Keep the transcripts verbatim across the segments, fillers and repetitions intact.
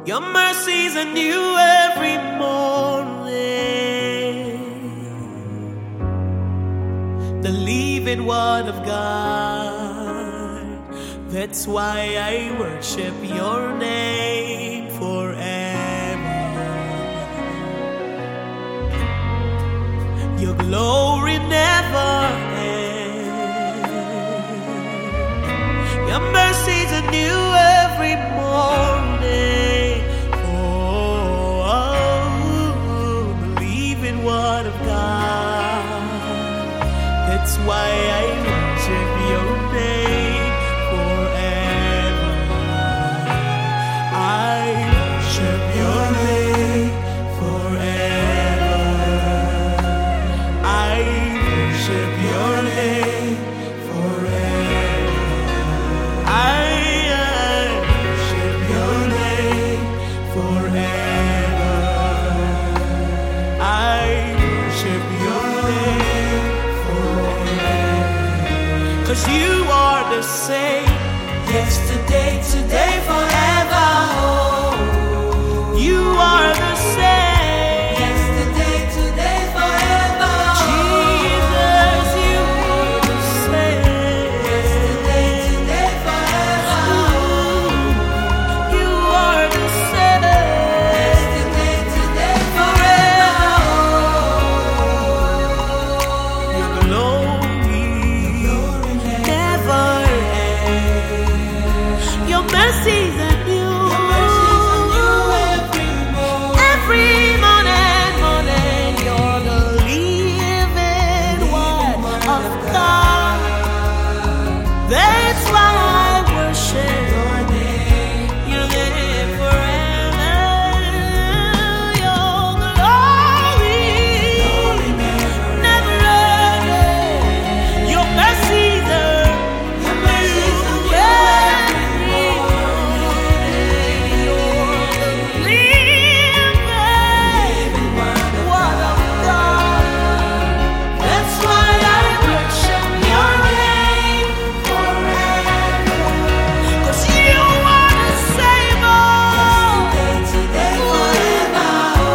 Your mercies are new every morning. The living word of God. That's why I worship your name forever. Your glory never ends. Your mercies are new every morning. Oh, oh, believe in word of God. That's why I worship your name forever. I worship your name forever. I worship your name forever. I worship your name forever. I worship your name forever. 'Cause you are the same, yesterday, today, forever. Oh, you are the same, yesterday, today, forever. Jesus, you are the same, yesterday, today, forever. You are the same, yesterday, today, forever. Your glory never ends. Your mercies are new. Every morning, morning, you're the living word of God. That's why I worship your name. You live forever. Your glory never ends. Your mercies are new every morning. You're the living word of God. That's why I worship your name forever. 'Cause you are the same, oh, today, forever.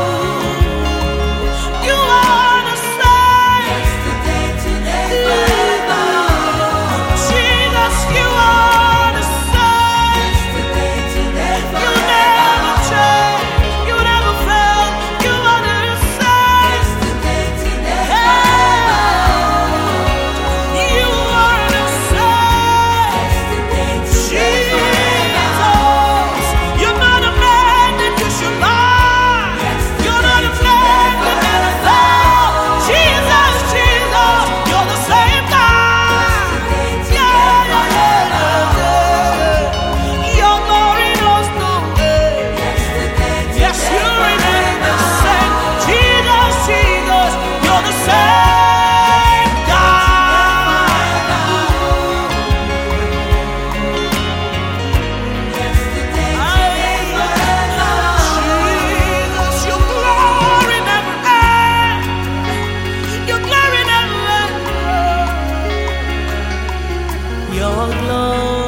You are the same, yesterday, today, forever. Jesus, you are the same, yesterday, today, forever. You never change, you never fail. You are the same, yesterday, today, forever. You are the same, yesterday, today, forever. You're not a man that you should lie. You're not a man that never fail. Jesus, Jesus, you're the same God. Yeah, yeah, yeah, yeah. Your glory knows no end. Yes, you remain the same. Jesus, Jesus, you're the same God. Jesus, your glory never ends. Your glory never ends. Your glory